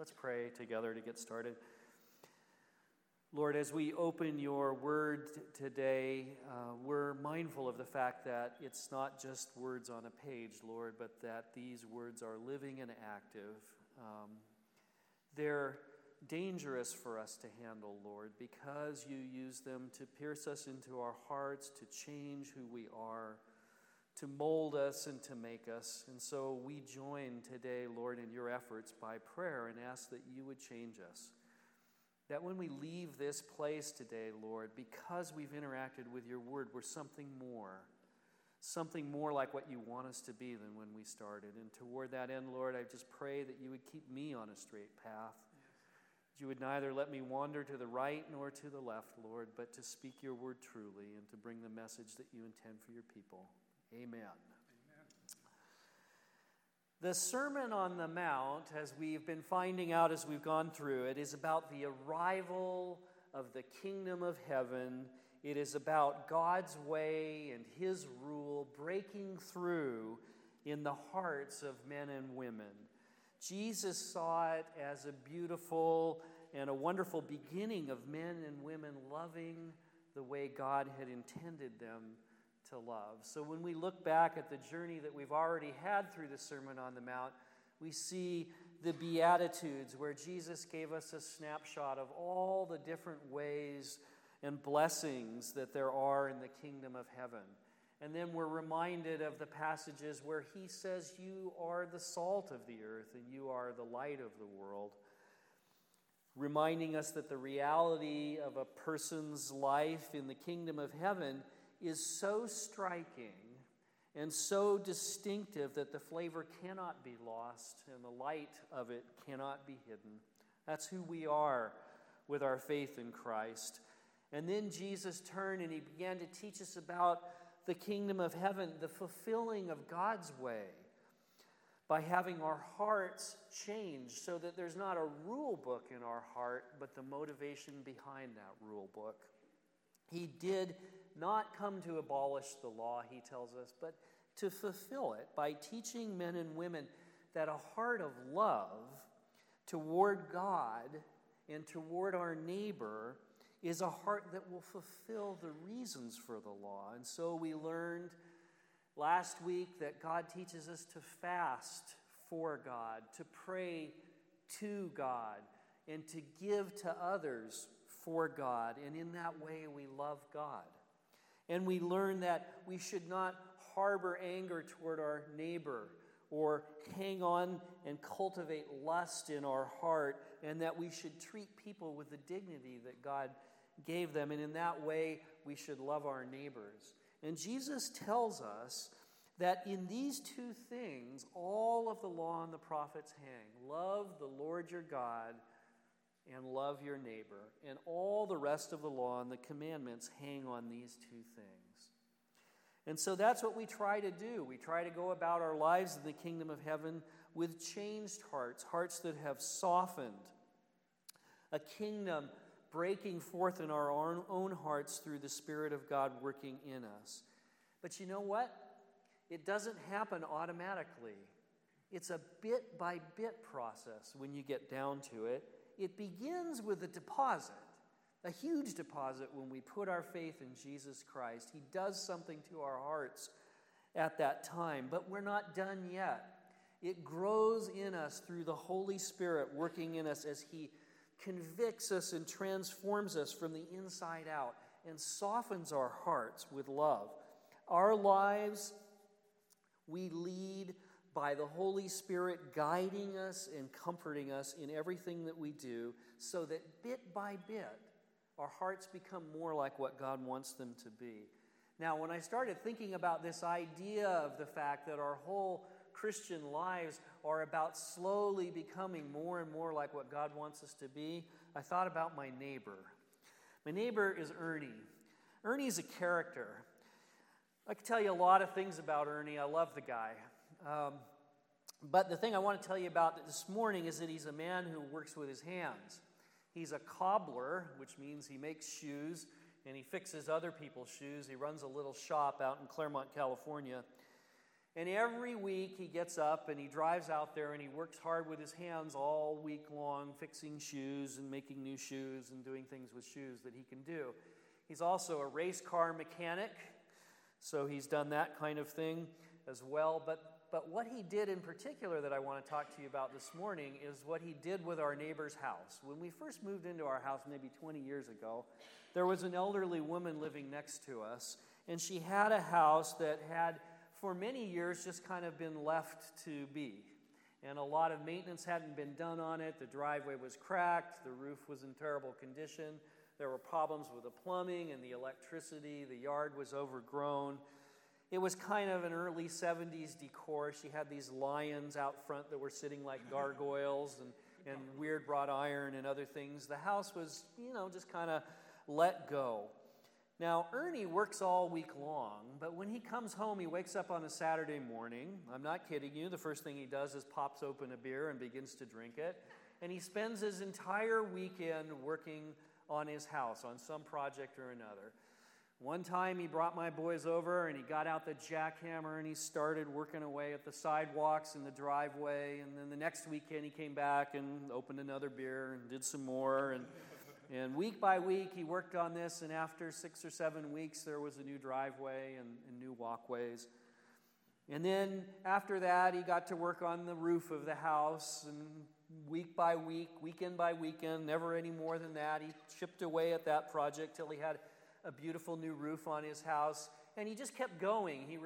Let's pray together to get started. Lord, as we open your word today, we're mindful of the fact that it's not just words on a page, Lord, but that these words are living and active. They're dangerous for us to handle, Lord, because you use them to pierce us into our hearts, to change who we are, to mold us and to make us. And so we join today, Lord, in your efforts by prayer and ask that you would change us. That when we leave this place today, Lord, because we've interacted with your word, we're something more like what you want us to be than when we started. And toward that end, Lord, I just pray that you would keep me on a straight path. That you would neither let me wander to the right nor to the left, Lord, but to speak your word truly and to bring the message that you intend for your people. Amen. The Sermon on the Mount, as we've been finding out as we've gone through it, is about the arrival of the kingdom of heaven. It is about God's way and his rule breaking through in the hearts of men and women. Jesus saw it as a beautiful and a wonderful beginning of men and women loving the way God had intended them to love. So when we look back at the journey that we've already had through the Sermon on the Mount, we see the Beatitudes where Jesus gave us a snapshot of all the different ways and blessings that there are in the kingdom of heaven. And then we're reminded of the passages where he says you are the salt of the earth and you are the light of the world, reminding us that the reality of a person's life in the kingdom of heaven is so striking and so distinctive that the flavor cannot be lost and the light of it cannot be hidden. That's who we are with our faith in Christ. And then Jesus turned and he began to teach us about the kingdom of heaven, the fulfilling of God's way by having our hearts changed so that there's not a rule book in our heart, but the motivation behind that rule book. He did not come to abolish the law, he tells us, but to fulfill it by teaching men and women that a heart of love toward God and toward our neighbor is a heart that will fulfill the reasons for the law. And so we learned last week that God teaches us to fast for God, to pray to God, and to give to others for God. And in that way we love God. And we learn that we should not harbor anger toward our neighbor or hang on and cultivate lust in our heart, and that we should treat people with the dignity that God gave them. And in that way, we should love our neighbors. And Jesus tells us that in these two things, all of the law and the prophets hang. Love the Lord your God and love your neighbor. And all the rest of the law and the commandments hang on these two things. And so that's what we try to do. We try to go about our lives in the kingdom of heaven with changed hearts, hearts that have softened, a kingdom breaking forth in our own hearts through the Spirit of God working in us. But you know what? It doesn't happen automatically. It's a bit-by-bit process when you get down to it. It begins with a deposit, a huge deposit when we put our faith in Jesus Christ. He does something to our hearts at that time, but we're not done yet. It grows in us through the Holy Spirit working in us as he convicts us and transforms us from the inside out and softens our hearts with love. Our lives we lead by the Holy Spirit guiding us and comforting us in everything that we do, so that bit by bit our hearts become more like what God wants them to be. Now, when I started thinking about this idea of the fact that our whole Christian lives are about slowly becoming more and more like what God wants us to be, I thought about my neighbor. My neighbor is Ernie. Ernie's a character. I could tell you a lot of things about Ernie. I love the guy. But the thing I want to tell you about this morning is that he's a man who works with his hands. He's a cobbler, which means he makes shoes, and he fixes other people's shoes. He runs a little shop out in Claremont, California. And every week he gets up and he drives out there and he works hard with his hands all week long, fixing shoes and making new shoes and doing things with shoes that he can do. He's also a race car mechanic, so he's done that kind of thing as well. But what he did in particular that I want to talk to you about this morning is what he did with our neighbor's house. When we first moved into our house maybe 20 years ago, there was an elderly woman living next to us, and she had a house that had for many years just kind of been left to be. And a lot of maintenance hadn't been done on it. The driveway was cracked. The roof was in terrible condition. There were problems with the plumbing and the electricity. The yard was overgrown. It was kind of an early 70s decor. She had these lions out front that were sitting like gargoyles and weird wrought iron and other things. The house was, just kind of let go. Now, Ernie works all week long, but when he comes home, he wakes up on a Saturday morning. I'm not kidding you. The first thing he does is pops open a beer and begins to drink it. And he spends his entire weekend working on his house, on some project or another. One time he brought my boys over and he got out the jackhammer and he started working away at the sidewalks and the driveway. And then the next weekend he came back and opened another beer and did some more. And week by week, he worked on this, and after 6 or 7 weeks, there was a new driveway and new walkways. And then after that, he got to work on the roof of the house, and week by week, weekend by weekend, never any more than that. He chipped away at that project till he had a beautiful new roof on his house, and he just kept going. He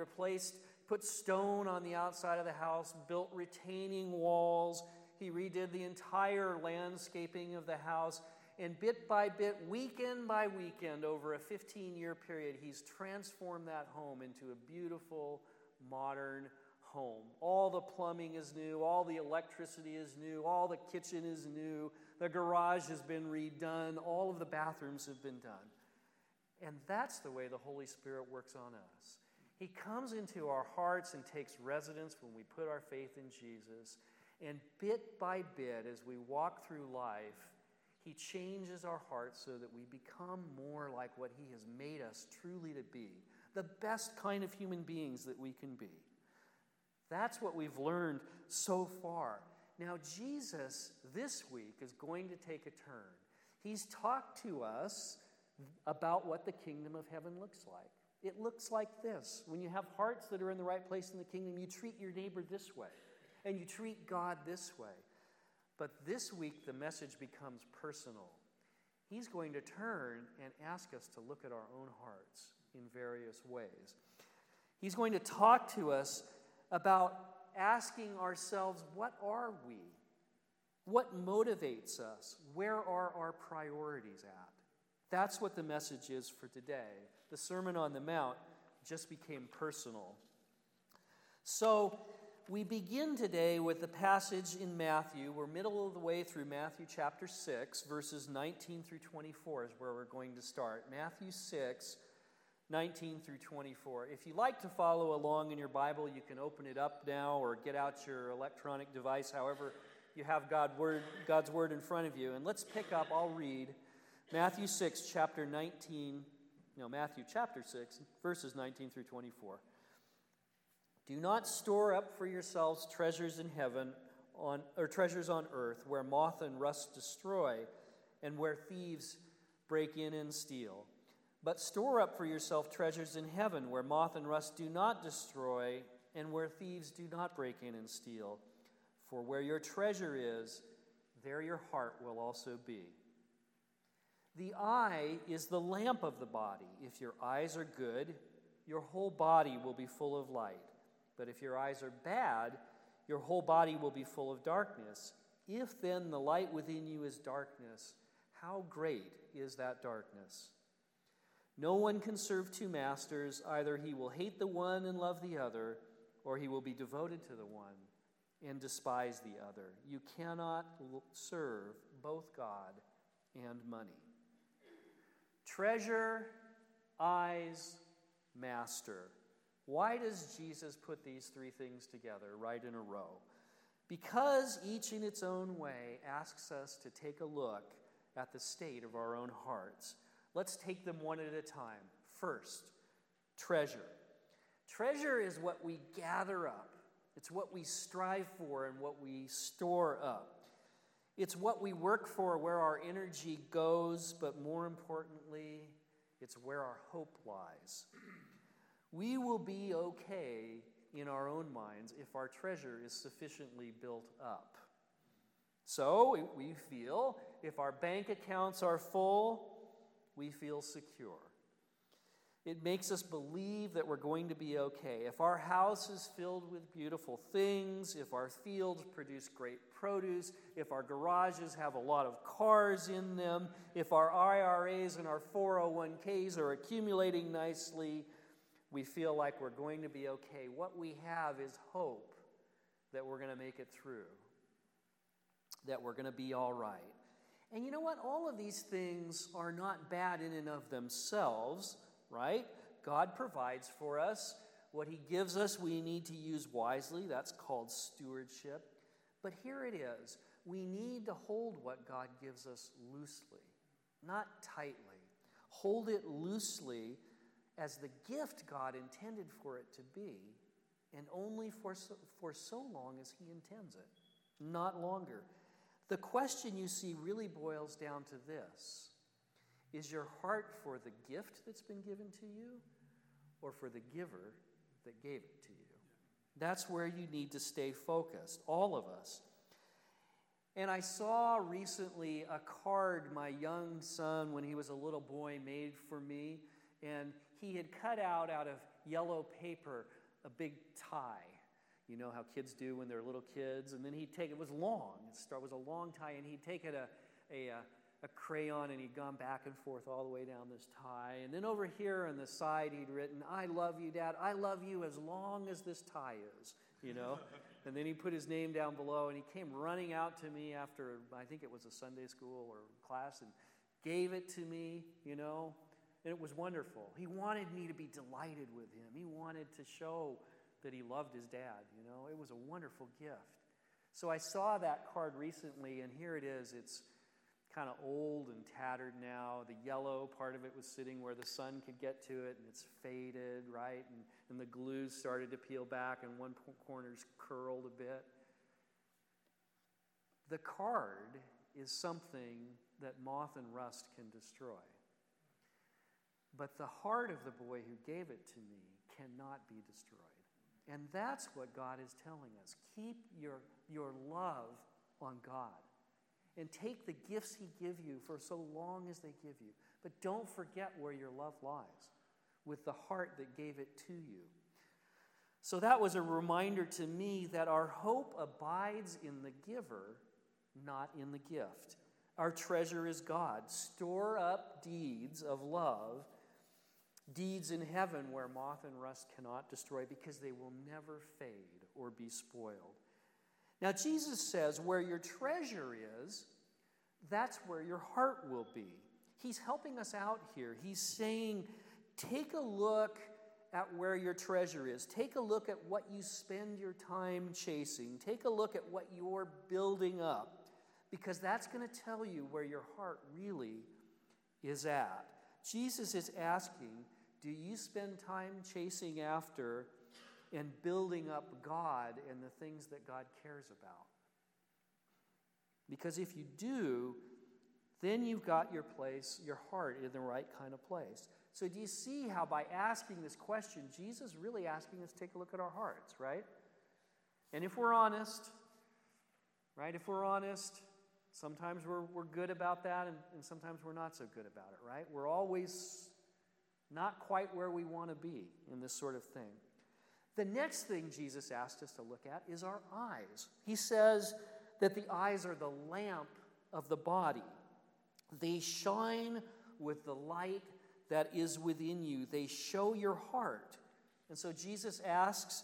put stone on the outside of the house, built retaining walls. He redid the entire landscaping of the house. And bit by bit, weekend by weekend, over a 15-year period, he's transformed that home into a beautiful, modern home. All the plumbing is new. All the electricity is new. All the kitchen is new. The garage has been redone. All of the bathrooms have been done. And that's the way the Holy Spirit works on us. He comes into our hearts and takes residence when we put our faith in Jesus. And bit by bit, as we walk through life, He changes our hearts so that we become more like what He has made us truly to be, the best kind of human beings that we can be. That's what we've learned so far. Now, Jesus this week is going to take a turn. He's talked to us about what the kingdom of heaven looks like. It looks like this. When you have hearts that are in the right place in the kingdom, you treat your neighbor this way, and you treat God this way. But this week, the message becomes personal. He's going to turn and ask us to look at our own hearts in various ways. He's going to talk to us about asking ourselves, what are we? What motivates us? Where are our priorities at? That's what the message is for today. The Sermon on the Mount just became personal. So, we begin today with the passage in Matthew. We're middle of the way through Matthew chapter 6, verses 19 through 24 is where we're going to start. Matthew 6, 19 through 24. If you'd like to follow along in your Bible, you can open it up now or get out your electronic device, however you have God's Word in front of you. And let's pick up, I'll read, Matthew 6, Matthew chapter 6, verses 19 through 24. Do not store up for yourselves treasures in heaven, treasures on earth, where moth and rust destroy, and where thieves break in and steal. But store up for yourself treasures in heaven, where moth and rust do not destroy, and where thieves do not break in and steal. For where your treasure is, there your heart will also be. The eye is the lamp of the body. If your eyes are good, your whole body will be full of light. But if your eyes are bad, your whole body will be full of darkness. If then the light within you is darkness, how great is that darkness? No one can serve two masters. Either he will hate the one and love the other, or he will be devoted to the one and despise the other. You cannot serve both God and money. Treasure, eyes, master. Why does Jesus put these three things together right in a row? Because each in its own way asks us to take a look at the state of our own hearts. Let's take them one at a time. First, treasure. Treasure is what we gather up. It's what we strive for and what we store up. It's what we work for, where our energy goes, but more importantly, it's where our hope lies. We will be okay in our own minds if our treasure is sufficiently built up. So we feel if our bank accounts are full, we feel secure. It makes us believe that we're going to be okay. If our house is filled with beautiful things, if our fields produce great produce, if our garages have a lot of cars in them, if our IRAs and our 401ks are accumulating nicely, we feel like we're going to be okay. What we have is hope that we're going to make it through, that we're going to be all right. And you know what? All of these things are not bad in and of themselves, right? God provides for us. What he gives us, we need to use wisely. That's called stewardship. But here it is. We need to hold what God gives us loosely, not tightly. Hold it loosely as the gift God intended for it to be, and only for so long as he intends it, not longer. The question, you see, really boils down to this. Is your heart for the gift that's been given to you or for the giver that gave it to you? That's where you need to stay focused, all of us. And I saw recently a card my young son, when he was a little boy, made for me. And he had cut out of yellow paper a big tie. You know how kids do when they're little kids. And then he'd take, it was long. It was a long tie, and he'd taken a crayon and he'd gone back and forth all the way down this tie. And then over here on the side he'd written, "I love you, Dad. I love you as long as this tie is," you know. And then he put his name down below, and he came running out to me after, I think it was a Sunday school or class, and gave it to me, you know. And it was wonderful. He wanted me to be delighted with him. He wanted to show that he loved his dad, you know. It was a wonderful gift. So I saw that card recently, and here it is. It's kind of old and tattered now. The yellow part of it was sitting where the sun could get to it, and it's faded, right? And the glue started to peel back, and one corner's curled a bit. The card is something that moth and rust can destroy. But the heart of the boy who gave it to me cannot be destroyed. And that's what God is telling us. Keep your love on God. And take the gifts he gives you for so long as they give you. But don't forget where your love lies, with the heart that gave it to you. So that was a reminder to me that our hope abides in the giver, not in the gift. Our treasure is God. Store up deeds of love, deeds in heaven where moth and rust cannot destroy, because they will never fade or be spoiled. Now, Jesus says, where your treasure is, that's where your heart will be. He's helping us out here. He's saying, take a look at where your treasure is. Take a look at what you spend your time chasing. Take a look at what you're building up, because that's going to tell you where your heart really is at. Jesus is asking, do you spend time chasing after and building up God and the things that God cares about? Because if you do, then you've got your place, your heart in the right kind of place. So do you see how by asking this question, Jesus is really asking us to take a look at our hearts, right? And if we're honest, right, sometimes we're good about that, and sometimes we're not so good about it, right? We're always not quite where we want to be in this sort of thing. The next thing Jesus asked us to look at is our eyes. He says that the eyes are the lamp of the body. They shine with the light that is within you. They show your heart. And so Jesus asks,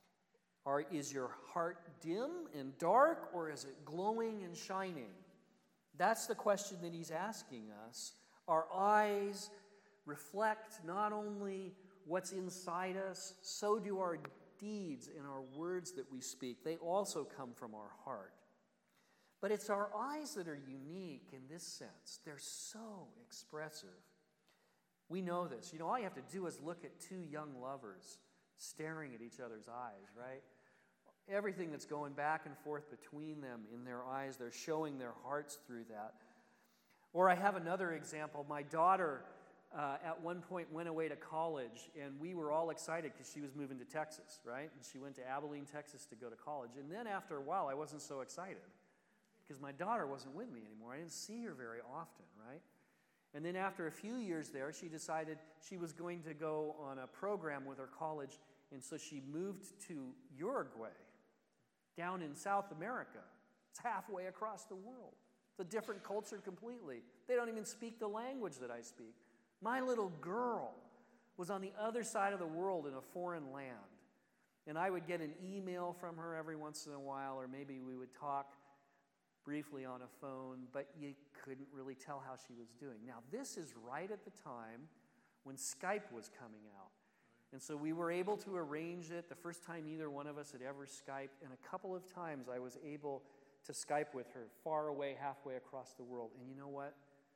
is your heart dim and dark, or is it glowing and shining? That's the question that he's asking us. Our eyes reflect not only what's inside us, so do our deeds and our words that we speak. They also come from our heart. But it's our eyes that are unique in this sense. They're so expressive. We know this. You know, all you have to do is look at two young lovers staring at each other's eyes, right? Everything that's going back and forth between them in their eyes, they're showing their hearts through that. Or I have another example. My daughter at one point went away to college, and we were all excited because she was moving to Texas, right? And she went to Abilene, Texas to go to college. And then after a while, I wasn't so excited because my daughter wasn't with me anymore. I didn't see her very often, right? And then after a few years there, she decided she was going to go on a program with her college, and so she moved to Uruguay, down in South America. It's halfway across the world. It's a different culture completely. They don't even speak the language that I speak. My little girl was on the other side of the world in a foreign land. And I would get an email from her every once in a while, or maybe we would talk briefly on a phone, but you couldn't really tell how she was doing. Now, this is right at the time when Skype was coming out. And so we were able to arrange it, the first time either one of us had ever Skyped, and a couple of times I was able to Skype with her far away, halfway across the world. And you know what?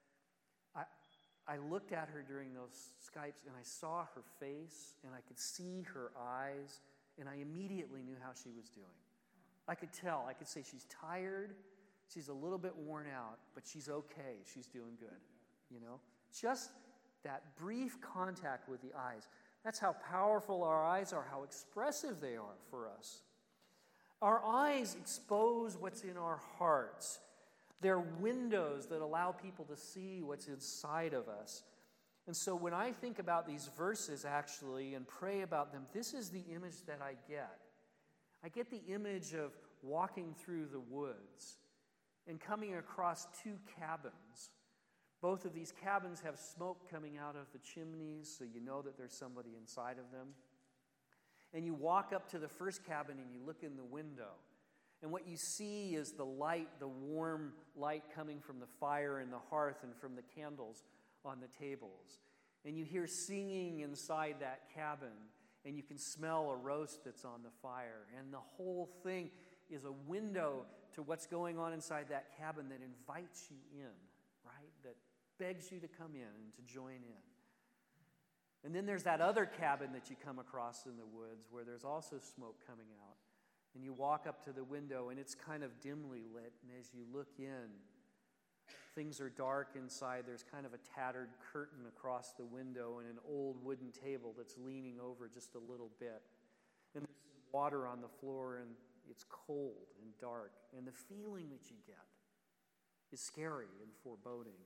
I looked at her during those Skypes, and I saw her face, and I could see her eyes, and I immediately knew how she was doing. I could tell. I could say she's tired, she's a little bit worn out, but she's okay. She's doing good, you know? Just that brief contact with the eyes. That's how powerful our eyes are, how expressive they are for us. Our eyes expose what's in our hearts. They're windows that allow people to see what's inside of us. And so when I think about these verses, actually, and pray about them, this is the image that I get. I get the image of walking through the woods and coming across two cabins. Both of these cabins have smoke coming out of the chimneys, so you know that there's somebody inside of them. And you walk up to the first cabin and you look in the window. And what you see is the light, the warm light coming from the fire and the hearth and from the candles on the tables. And you hear singing inside that cabin, and you can smell a roast that's on the fire. And the whole thing is a window to what's going on inside that cabin that invites you in, right? That begs you to come in and to join in. And then there's that other cabin that you come across in the woods where there's also smoke coming out. And you walk up to the window, and it's kind of dimly lit. And as you look in, things are dark inside. There's kind of a tattered curtain across the window and an old wooden table that's leaning over just a little bit. And there's some water on the floor, and it's cold and dark. And the feeling that you get is scary and foreboding.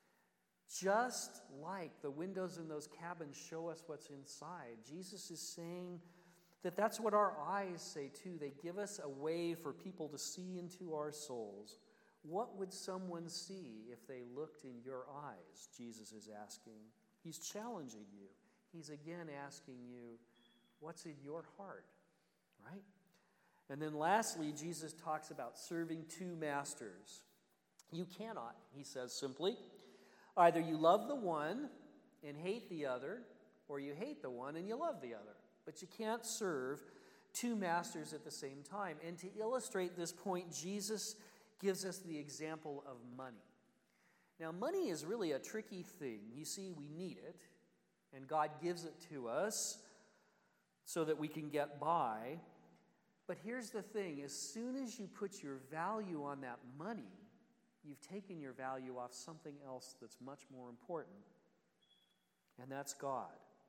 Just like the windows in those cabins show us what's inside, Jesus is saying that that's what our eyes say too. They give us a way for people to see into our souls. What would someone see if they looked in your eyes? Jesus is asking. He's challenging you. He's again asking you, what's in your heart, right? And then lastly, Jesus talks about serving two masters. You cannot, he says simply. Either you love the one and hate the other, or you hate the one and you love the other. But you can't serve two masters at the same time. And to illustrate this point, Jesus gives us the example of money. Now, money is really a tricky thing. You see, we need it, and God gives it to us so that we can get by. But here's the thing. As soon as you put your value on that money, you've taken your value off something else that's much more important, and that's God.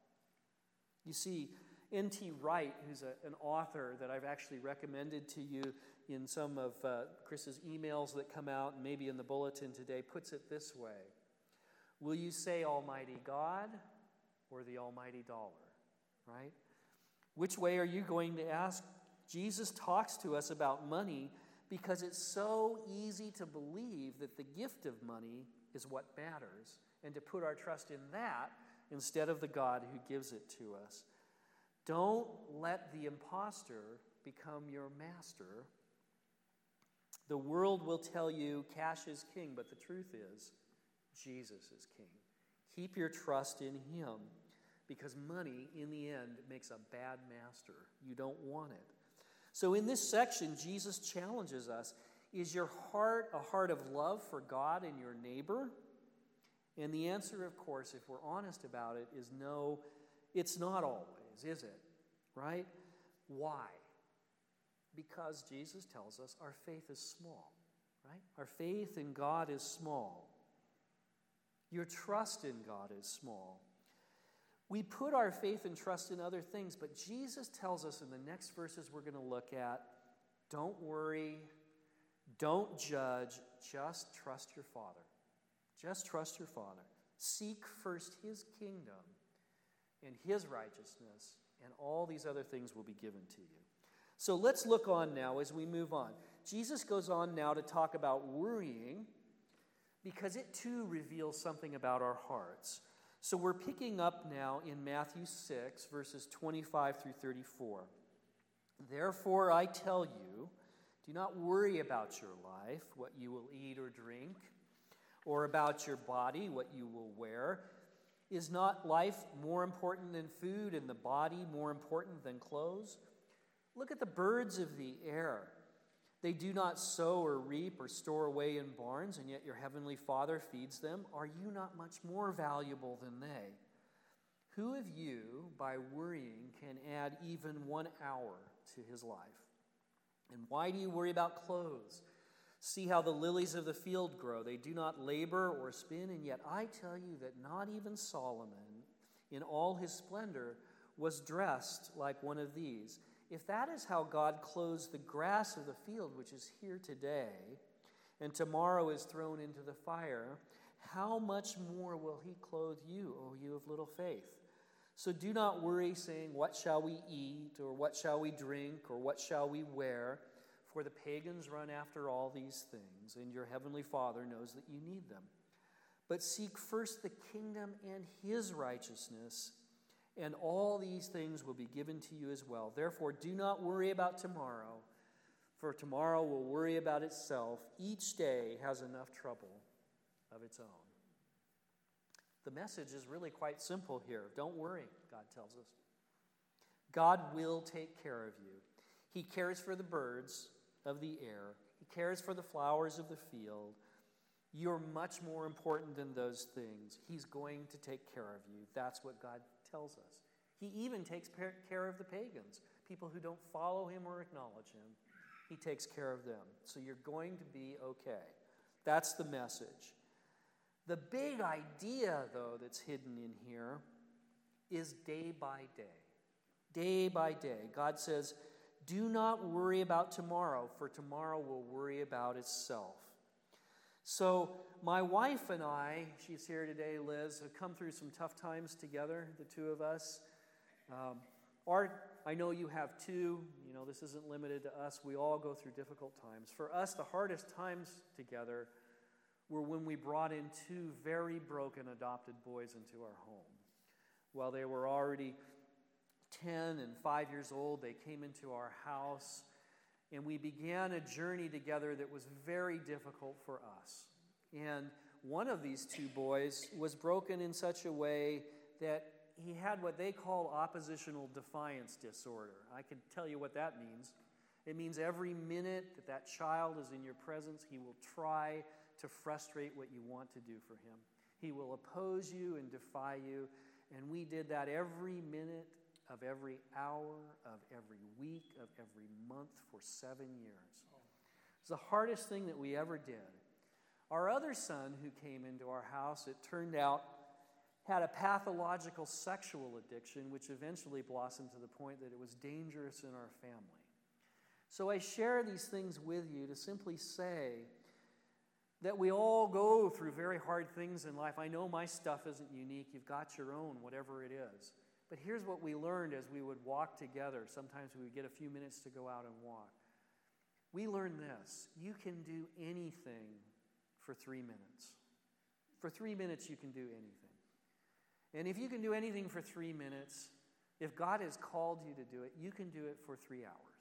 You see, N.T. Wright, who's an author that I've actually recommended to you in some of Chris's emails that come out, and maybe in the bulletin today, puts it this way. Will you say Almighty God or the Almighty Dollar, right? Which way are you going to ask? Jesus talks to us about money because it's so easy to believe that the gift of money is what matters, and to put our trust in that instead of the God who gives it to us. Don't let the imposter become your master. The world will tell you cash is king, but the truth is Jesus is king. Keep your trust in him, because money, in the end, makes a bad master. You don't want it. So in this section, Jesus challenges us. Is your heart a heart of love for God and your neighbor? And the answer, of course, if we're honest about it, is no, it's not always, is it? right? Why? Because Jesus tells us our faith is small, right? Our faith in God is small. Your trust in God is small. We put our faith and trust in other things, but Jesus tells us in the next verses we're going to look at, don't worry, don't judge, just trust your Father. Just trust your Father. Seek first His kingdom and His righteousness, and all these other things will be given to you. So let's look on now as we move on. Jesus goes on now to talk about worrying, because it too reveals something about our hearts. So we're picking up now in Matthew 6, verses 25 through 34. Therefore I tell you, do not worry about your life, what you will eat or drink, or about your body, what you will wear. Is not life more important than food, and the body more important than clothes? Look at the birds of the air. They do not sow or reap or store away in barns, and yet your heavenly Father feeds them. Are you not much more valuable than they? Who of you, by worrying, can add even 1 hour to his life? And why do you worry about clothes? See how the lilies of the field grow. They do not labor or spin, and yet I tell you that not even Solomon, in all his splendor, was dressed like one of these. If that is how God clothes the grass of the field, which is here today, and tomorrow is thrown into the fire, how much more will He clothe you, O you of little faith? So do not worry, saying, what shall we eat, or what shall we drink, or what shall we wear? For the pagans run after all these things, and your heavenly Father knows that you need them. But seek first the kingdom and His righteousness, and all these things will be given to you as well. Therefore, do not worry about tomorrow, for tomorrow will worry about itself. Each day has enough trouble of its own. The message is really quite simple here. Don't worry, God tells us. God will take care of you. He cares for the birds of the air. He cares for the flowers of the field. You're much more important than those things. He's going to take care of you. That's what God tells us. He even takes care of the pagans, people who don't follow Him or acknowledge Him. He takes care of them. So you're going to be okay. That's the message. The big idea, though, that's hidden in here is day by day. Day by day. God says, do not worry about tomorrow, for tomorrow will worry about itself. So my wife and I, she's here today, Liz, have come through some tough times together, the two of us. I know you have too. You know, this isn't limited to us. We all go through difficult times. For us, the hardest times together were when we brought in 2 very broken adopted boys into our home. While they were already 10 and 5 years old, they came into our house, and we began a journey together that was very difficult for us. And one of these 2 boys was broken in such a way that he had what they call oppositional defiance disorder. I can tell you what that means. It means every minute that that child is in your presence, he will try to frustrate what you want to do for him. He will oppose you and defy you. And we did that every minute of every hour, of every week, of every month for 7 years. It's the hardest thing that we ever did. Our other son who came into our house, it turned out, had a pathological sexual addiction, which eventually blossomed to the point that it was dangerous in our family. So I share these things with you to simply say that we all go through very hard things in life. I know my stuff isn't unique. You've got your own, whatever it is. But here's what we learned as we would walk together. Sometimes we would get a few minutes to go out and walk. We learned this. You can do anything for 3 minutes. For 3 minutes, you can do anything. And if you can do anything for 3 minutes, if God has called you to do it, you can do it for 3 hours.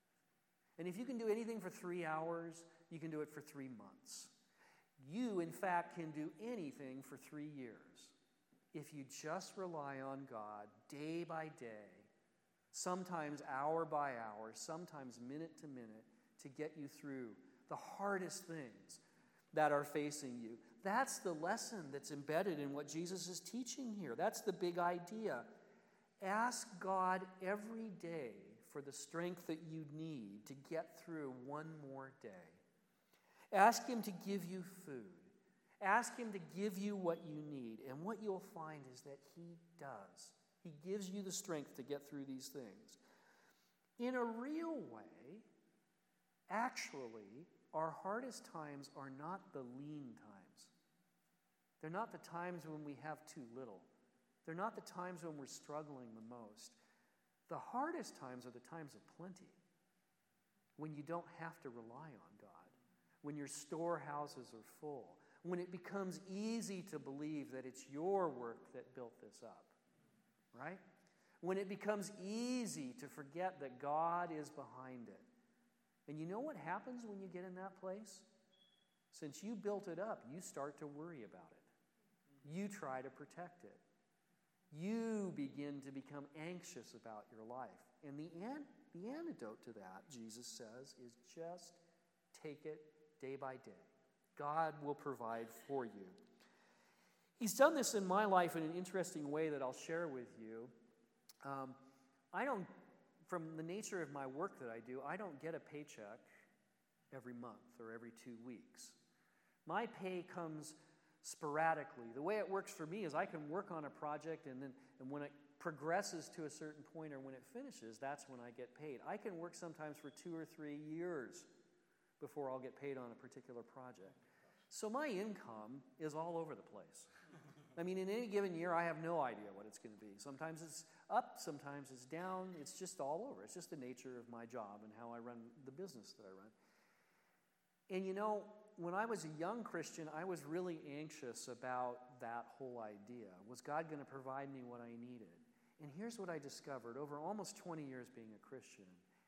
And if you can do anything for 3 hours, you can do it for 3 months. You, in fact, can do anything for 3 years if you just rely on God day by day, sometimes hour by hour, sometimes minute to minute, to get you through the hardest things that are facing you. That's the lesson that's embedded in what Jesus is teaching here. That's the big idea. Ask God every day for the strength that you need to get through one more day. Ask Him to give you food. Ask Him to give you what you need. And what you'll find is that He does. He gives you the strength to get through these things. In a real way, actually, our hardest times are not the lean times. They're not the times when we have too little. They're not the times when we're struggling the most. The hardest times are the times of plenty, when you don't have to rely on God, when your storehouses are full, when it becomes easy to believe that it's your work that built this up, right? When it becomes easy to forget that God is behind it. And you know what happens when you get in that place? Since you built it up, you start to worry about it. You try to protect it. You begin to become anxious about your life. And the antidote to that, Jesus says, is just take it day by day. God will provide for you. He's done this in my life in an interesting way that I'll share with you. From the nature of my work that I do, I don't get a paycheck every month or every 2 weeks. My pay comes sporadically. The way it works for me is I can work on a project and when it progresses to a certain point or when it finishes, that's when I get paid. I can work sometimes for 2 or 3 years before I'll get paid on a particular project. So my income is all over the place. I mean, in any given year, I have no idea what it's going to be. Sometimes it's up, sometimes it's down. It's just all over. It's just the nature of my job and how I run the business that I run. And you know, when I was a young Christian, I was really anxious about that whole idea. Was God going to provide me what I needed? And here's what I discovered. Over almost 20 years being a Christian,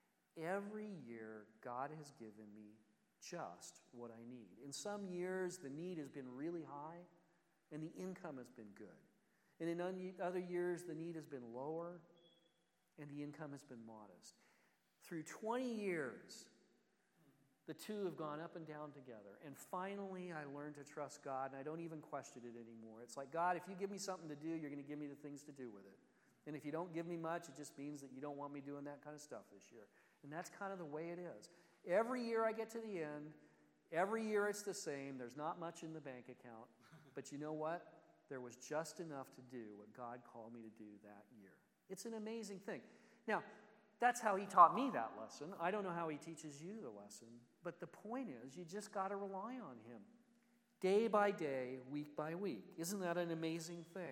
every year God has given me just what I need. In some years, the need has been really high, and the income has been good. And in other years, the need has been lower, and the income has been modest. Through 20 years, the two have gone up and down together. And finally, I learned to trust God, and I don't even question it anymore. It's like, God, if you give me something to do, you're going to give me the things to do with it. And if you don't give me much, it just means that you don't want me doing that kind of stuff this year. And that's kind of the way it is. Every year I get to the end. Every year it's the same. There's not much in the bank account. But you know what? There was just enough to do what God called me to do that year. It's an amazing thing. Now, that's how He taught me that lesson. I don't know how He teaches you the lesson. But the point is, you just got to rely on Him. Day by day, week by week. Isn't that an amazing thing?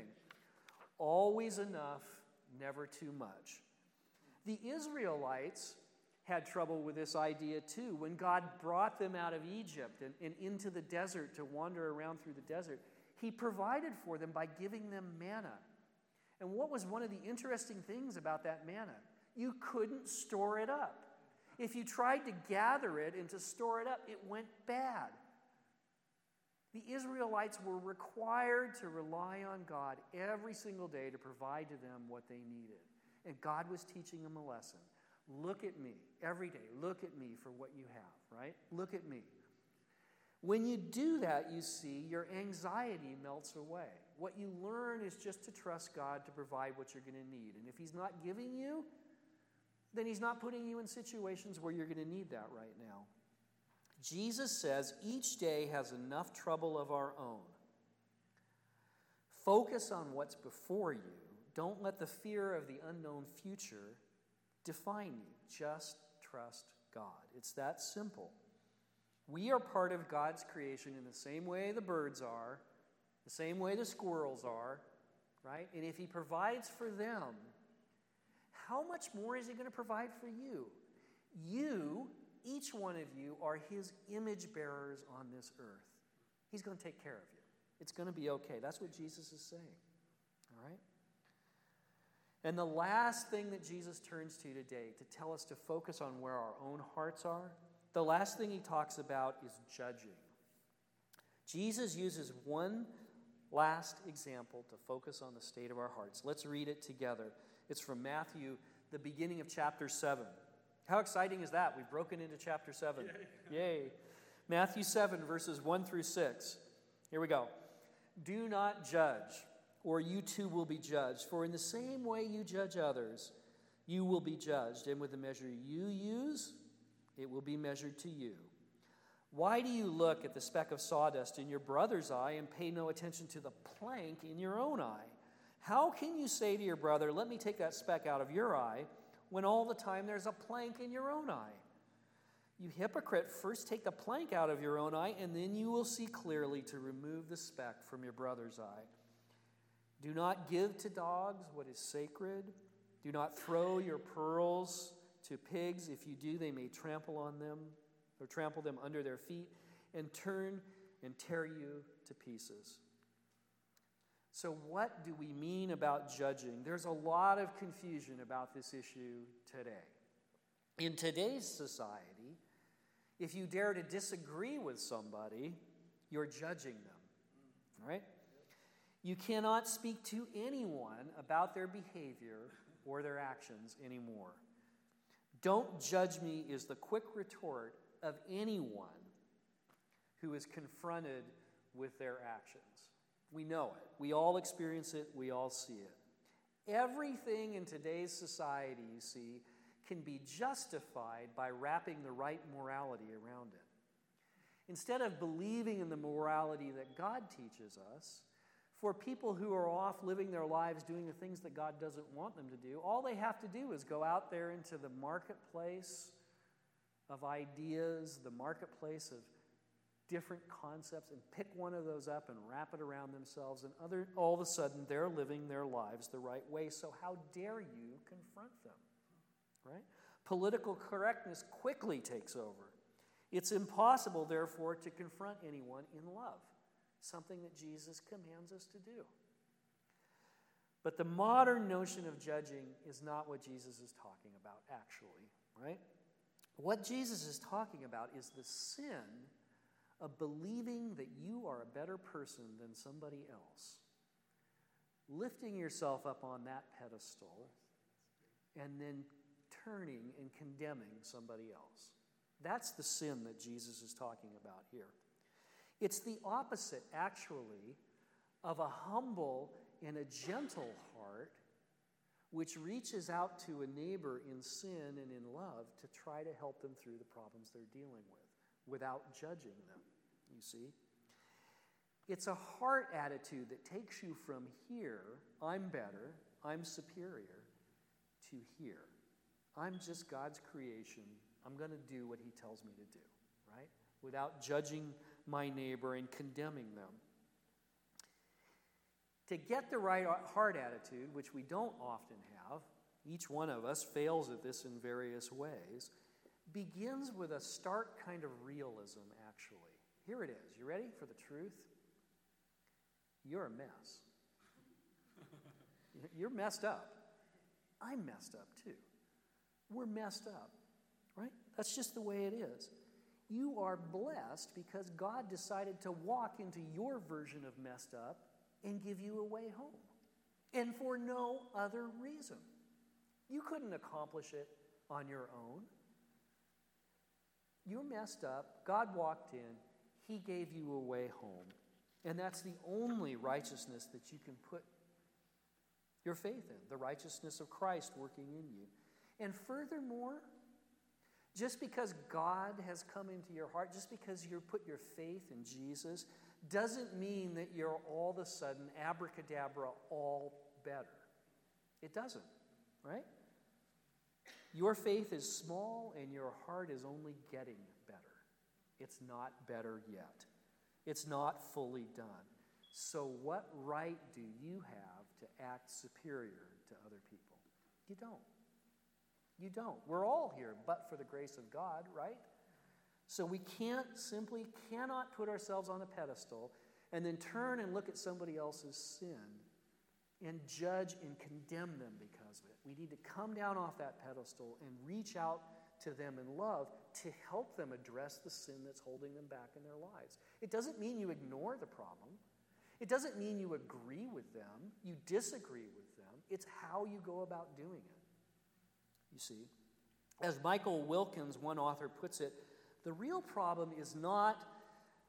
Always enough, never too much. The Israelites had trouble with this idea too. When God brought them out of Egypt and into the desert to wander around through the desert, He provided for them by giving them manna. And what was one of the interesting things about that manna? You couldn't store it up. If you tried to gather it and to store it up, it went bad. The Israelites were required to rely on God every single day to provide to them what they needed. And God was teaching them a lesson. Look at me every day. Look at me for what you have, right? Look at me. When you do that, you see, your anxiety melts away. What you learn is just to trust God to provide what you're going to need. And if He's not giving you, then He's not putting you in situations where you're going to need that right now. Jesus says each day has enough trouble of our own. Focus on what's before you. Don't let the fear of the unknown future define you. Just trust God. It's that simple. We are part of God's creation in the same way the birds are, the same way the squirrels are, right? And if He provides for them, how much more is He going to provide for you? You, each one of you, are His image bearers on this earth. He's going to take care of you. It's going to be okay. That's what Jesus is saying. All right? And the last thing that Jesus turns to today to tell us to focus on where our own hearts are, the last thing He talks about is judging. Jesus uses one last example to focus on the state of our hearts. Let's read it together. It's from Matthew, the beginning of chapter 7. How exciting is that? We've broken into chapter 7. Yay. Matthew 7, verses 1 through 6. Here we go. Do not judge, or you too will be judged. For in the same way you judge others, you will be judged. And with the measure you use, it will be measured to you. Why do you look at the speck of sawdust in your brother's eye and pay no attention to the plank in your own eye? How can you say to your brother, let me take that speck out of your eye, when all the time there's a plank in your own eye? You hypocrite, first take the plank out of your own eye, and then you will see clearly to remove the speck from your brother's eye. Do not give to dogs what is sacred. Do not throw your pearls to pigs. If you do, they may trample on them, or trample them under their feet, and turn and tear you to pieces. So what do we mean about judging? There's a lot of confusion about this issue today. In today's society, if you dare to disagree with somebody, you're judging them, right? You cannot speak to anyone about their behavior or their actions anymore. Don't judge me is the quick retort of anyone who is confronted with their actions. We know it. We all experience it. We all see it. Everything in today's society, you see, can be justified by wrapping the right morality around it. Instead of believing in the morality that God teaches us, for people who are off living their lives doing the things that God doesn't want them to do, all they have to do is go out there into the marketplace of ideas, the marketplace of different concepts, and pick one of those up and wrap it around themselves, and all of a sudden they're living their lives the right way. So how dare you confront them, right? Political correctness quickly takes over. It's impossible, therefore, to confront anyone in love, something that Jesus commands us to do. But the modern notion of judging is not what Jesus is talking about, actually, right? What Jesus is talking about is the sin of believing that you are a better person than somebody else, lifting yourself up on that pedestal, and then turning and condemning somebody else. That's the sin that Jesus is talking about here. It's the opposite, actually, of a humble and a gentle heart which reaches out to a neighbor in sin and in love to try to help them through the problems they're dealing with without judging them, you see. It's a heart attitude that takes you from here, I'm better, I'm superior, to here. I'm just God's creation. I'm going to do what he tells me to do, right? Without judging my neighbor and condemning them. To get the right heart attitude, which we don't often have, each one of us fails at this in various ways, begins with a stark kind of realism, actually. Here it is. You ready for the truth? You're a mess. You're messed up. I'm messed up too. We're messed up, right? That's just the way it is. You are blessed because God decided to walk into your version of messed up and give you a way home. And for no other reason. You couldn't accomplish it on your own. You're messed up. God walked in. He gave you a way home. And that's the only righteousness that you can put your faith in, the righteousness of Christ working in you. And furthermore, just because God has come into your heart, just because you put your faith in Jesus, doesn't mean that you're all of a sudden, abracadabra, all better. It doesn't, right? Your faith is small and your heart is only getting better. It's not better yet. It's not fully done. So what right do you have to act superior to other people? You don't. You don't. We're all here but for the grace of God, right? So we cannot put ourselves on a pedestal and then turn and look at somebody else's sin and judge and condemn them because of it. We need to come down off that pedestal and reach out to them in love to help them address the sin that's holding them back in their lives. It doesn't mean you ignore the problem. It doesn't mean you agree with them, you disagree with them. It's how you go about doing it. You see, as Michael Wilkins, one author, puts it, the real problem is not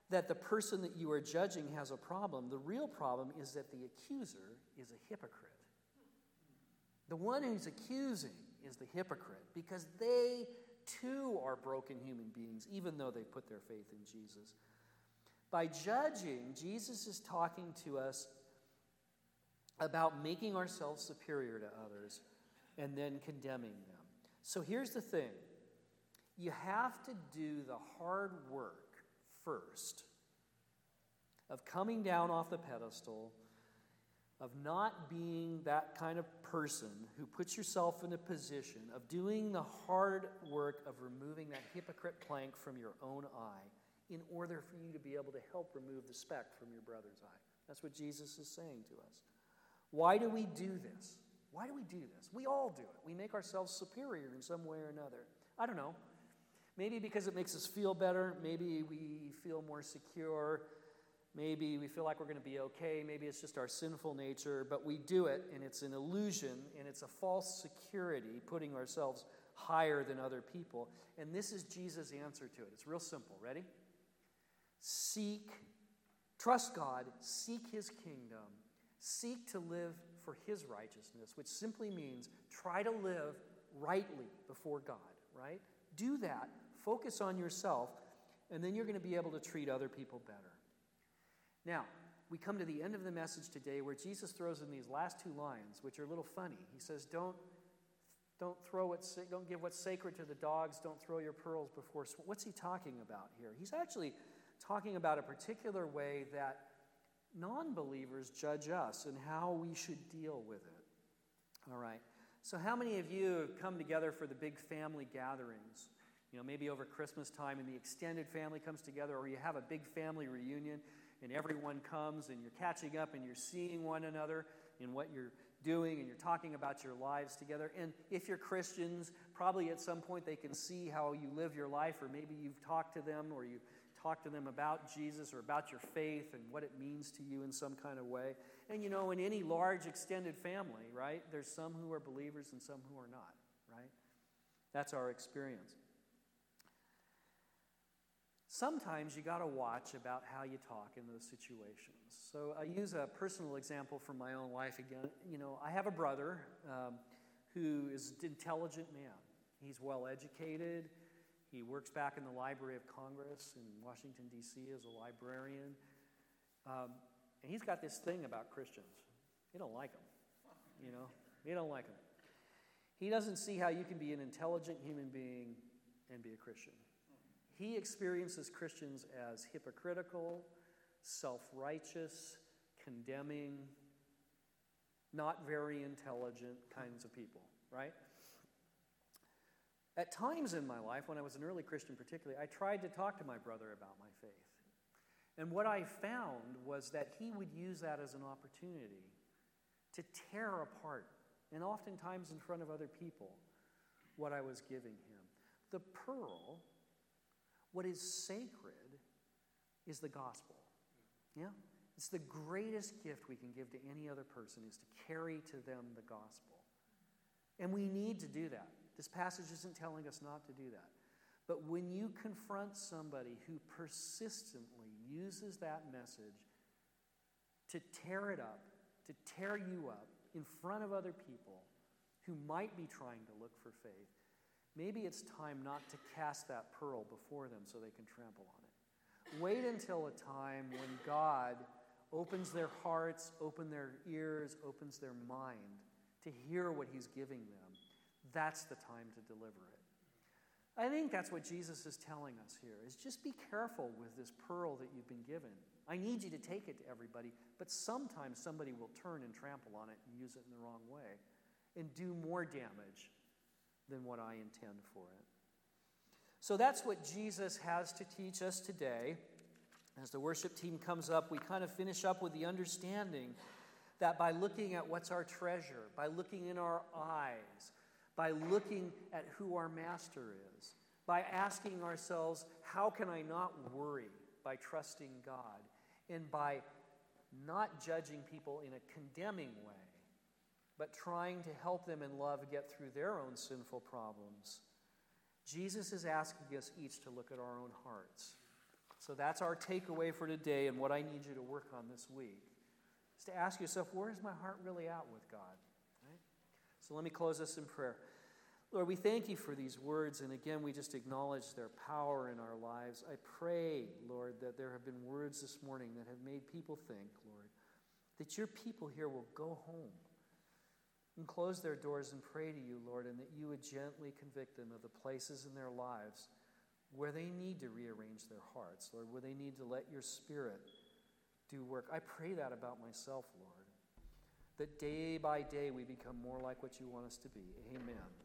that the person that you are judging has a problem. The real problem is that the accuser is a hypocrite. The one who's accusing is the hypocrite, because they too are broken human beings, even though they put their faith in Jesus. By judging, Jesus is talking to us about making ourselves superior to others and then condemning them. So here's the thing. You have to do the hard work first of coming down off the pedestal, of not being that kind of person who puts yourself in a position of doing the hard work of removing that hypocrite plank from your own eye in order for you to be able to help remove the speck from your brother's eye. That's what Jesus is saying to us. Why do we do this? Why do we do this? We all do it. We make ourselves superior in some way or another. I don't know. Maybe because it makes us feel better. Maybe we feel more secure. Maybe we feel like we're going to be okay. Maybe it's just our sinful nature. But we do it, and it's an illusion, and it's a false security, putting ourselves higher than other people. And this is Jesus' answer to it. It's real simple. Ready? Trust God, seek His kingdom, seek to live for His righteousness, which simply means try to live rightly before God, right? Do that, focus on yourself, and then you're going to be able to treat other people better. Now, we come to the end of the message today where Jesus throws in these last two lines, which are a little funny. He says, don't give what's sacred to the dogs, don't throw your pearls before swine. What's he talking about here? He's actually talking about a particular way that non-believers judge us and how we should deal with it. All right. So how many of you have come together for the big family gatherings? Maybe over Christmas time and the extended family comes together, or you have a big family reunion and everyone comes and you're catching up and you're seeing one another in what you're doing and you're talking about your lives together. And if you're Christians, probably at some point they can see how you live your life, or maybe you've talked to them, or you talk to them about Jesus or about your faith and what it means to you in some kind of way. And in any large extended family, right, there's some who are believers and some who are not, right? That's our experience. Sometimes you got to watch about how you talk in those situations. So I use a personal example from my own life again. I have a brother who is an intelligent man. He's well educated. He works back in the Library of Congress in Washington, D.C. as a librarian. And he's got this thing about Christians. He don't like them, He don't like them. He doesn't see how you can be an intelligent human being and be a Christian. He experiences Christians as hypocritical, self-righteous, condemning, not very intelligent kinds of people, right? At times in my life, when I was an early Christian particularly, I tried to talk to my brother about my faith. And what I found was that he would use that as an opportunity to tear apart, and oftentimes in front of other people, what I was giving him. The pearl, what is sacred, is the gospel. Yeah? It's the greatest gift we can give to any other person, is to carry to them the gospel. And we need to do that. This passage isn't telling us not to do that. But when you confront somebody who persistently uses that message to tear it up, to tear you up in front of other people who might be trying to look for faith, maybe it's time not to cast that pearl before them so they can trample on it. Wait until a time when God opens their hearts, opens their ears, opens their mind to hear what He's giving them. That's the time to deliver it. I think that's what Jesus is telling us here, is just be careful with this pearl that you've been given. I need you to take it to everybody, but sometimes somebody will turn and trample on it and use it in the wrong way and do more damage than what I intend for it. So that's what Jesus has to teach us today. As the worship team comes up, we kind of finish up with the understanding that by looking at what's our treasure, by looking in our eyes, by looking at who our master is, by asking ourselves, how can I not worry, by trusting God, and by not judging people in a condemning way, but trying to help them in love get through their own sinful problems. Jesus is asking us each to look at our own hearts. So that's our takeaway for today, and what I need you to work on this week is to ask yourself, where is my heart really at with God? Right? So let me close this in prayer. Lord, we thank you for these words, and again, we just acknowledge their power in our lives. I pray, Lord, that there have been words this morning that have made people think, Lord, that your people here will go home and close their doors and pray to you, Lord, and that you would gently convict them of the places in their lives where they need to rearrange their hearts, Lord, where they need to let your Spirit do work. I pray that about myself, Lord, that day by day we become more like what you want us to be. Amen.